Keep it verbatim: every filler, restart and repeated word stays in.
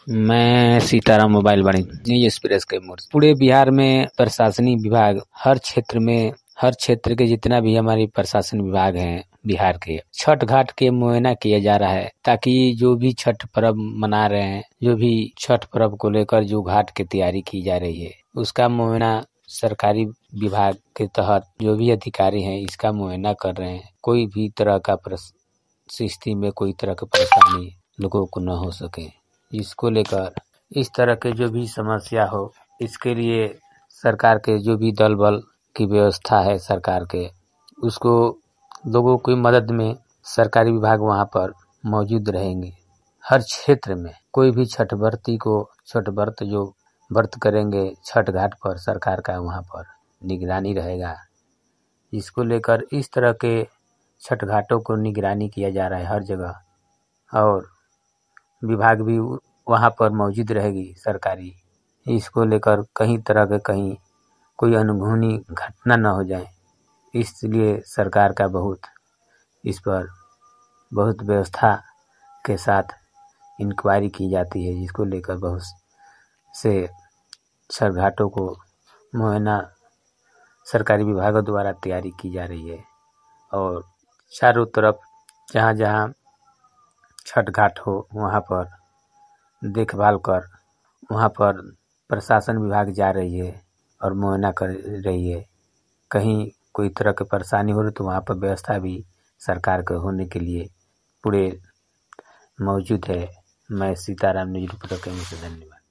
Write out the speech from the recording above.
मैं सीताराम मोबाइल वाणिज्य एक्सप्रेस के मोड़ पूरे बिहार में प्रशासनिक विभाग हर क्षेत्र में हर क्षेत्र के जितना भी हमारे प्रशासन विभाग हैं बिहार के, छठ घाट के मुआयना किया जा रहा है ताकि जो भी छठ पर्व मना रहे हैं, जो भी छठ पर्व को लेकर जो घाट की तैयारी की जा रही है उसका मुआयना सरकारी विभाग के तहत जो भी अधिकारी हैं इसका मुआयना कर रहे हैं। कोई भी तरह का स्थिति में कोई तरह की परेशानी लोगों को न हो सके, इसको लेकर इस तरह के जो भी समस्या हो इसके लिए सरकार के जो भी दल बल की व्यवस्था है सरकार के, उसको लोगों की मदद में सरकारी विभाग वहां पर मौजूद रहेंगे। हर क्षेत्र में कोई भी छठ व्रती को छठ व्रत जो व्रत करेंगे छठ घाट पर सरकार का वहां पर निगरानी रहेगा। इसको लेकर इस तरह के छठ घाटों को निगरानी किया जा रहा है हर जगह, और विभाग भी वहां पर मौजूद रहेगी सरकारी। इसको लेकर कहीं तरह के कहीं कोई अनहोनी घटना न हो जाए, इसलिए सरकार का बहुत इस पर बहुत व्यवस्था के साथ इंक्वायरी की जाती है, जिसको लेकर बहुत से छठ घाटों को मुआयना सरकारी विभागों द्वारा तैयारी की जा रही है। और चारों तरफ जहाँ जहाँ छठ घाट हो वहाँ पर देखभाल कर वहाँ पर प्रशासन विभाग जा रही है और मुआयना कर रही है। कहीं कोई तरह की परेशानी हो रही तो वहाँ पर व्यवस्था भी सरकार के होने के लिए पूरे मौजूद है। मैं सीताराम न्यूज़ रिपोर्टर के मुझसे धन्यवाद।